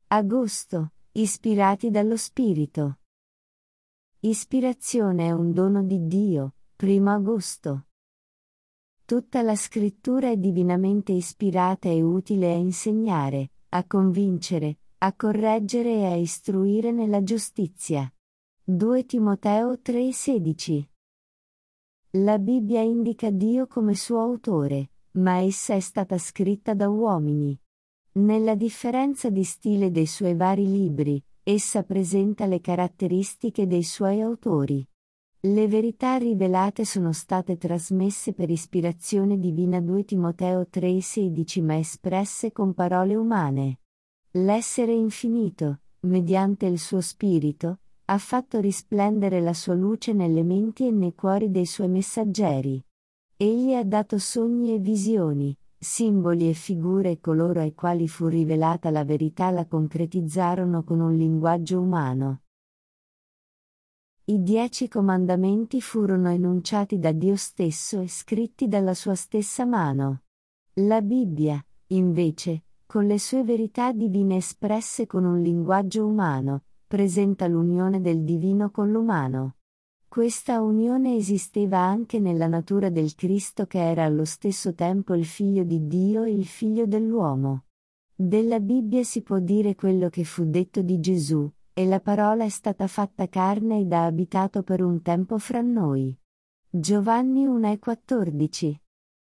Agosto, ispirati dallo Spirito. Ispirazione è un dono di Dio, 1 agosto. Tutta la scrittura è divinamente ispirata e utile a insegnare, a convincere, a correggere e a istruire nella giustizia. 2 Timoteo 3,16. La Bibbia indica Dio come suo autore, ma essa è stata scritta da uomini. Nella differenza di stile dei suoi vari libri, essa presenta le caratteristiche dei suoi autori. Le verità rivelate sono state trasmesse per ispirazione divina 2 Timoteo 3,16 ma espresse con parole umane. L'essere infinito, mediante il suo spirito, ha fatto risplendere la sua luce nelle menti e nei cuori dei suoi messaggeri. Egli ha dato sogni e visioni, simboli e figure e coloro ai quali fu rivelata la verità la concretizzarono con un linguaggio umano. I 10 comandamenti furono enunciati da Dio stesso e scritti dalla sua stessa mano. La Bibbia, invece, con le sue verità divine espresse con un linguaggio umano, presenta l'unione del divino con l'umano. Questa unione esisteva anche nella natura del Cristo che era allo stesso tempo il Figlio di Dio e il Figlio dell'uomo. Della Bibbia si può dire quello che fu detto di Gesù, e la parola è stata fatta carne ed ha abitato per un tempo fra noi. Giovanni 1,14.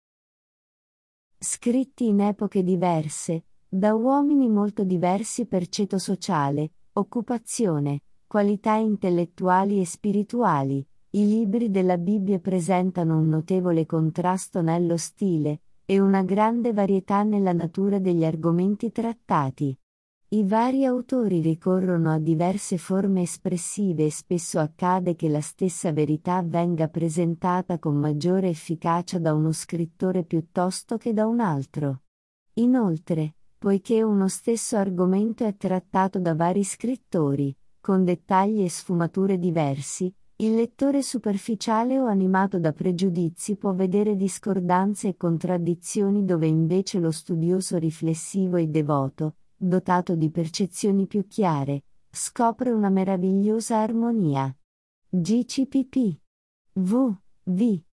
Scritti in epoche diverse, da uomini molto diversi per ceto sociale, occupazione, qualità intellettuali e spirituali, i libri della Bibbia presentano un notevole contrasto nello stile, e una grande varietà nella natura degli argomenti trattati. I vari autori ricorrono a diverse forme espressive e spesso accade che la stessa verità venga presentata con maggiore efficacia da uno scrittore piuttosto che da un altro. Inoltre, poiché uno stesso argomento è trattato da vari scrittori, con dettagli e sfumature diversi, il lettore superficiale o animato da pregiudizi può vedere discordanze e contraddizioni dove invece lo studioso riflessivo e devoto, dotato di percezioni più chiare, scopre una meravigliosa armonia. GCPP. V.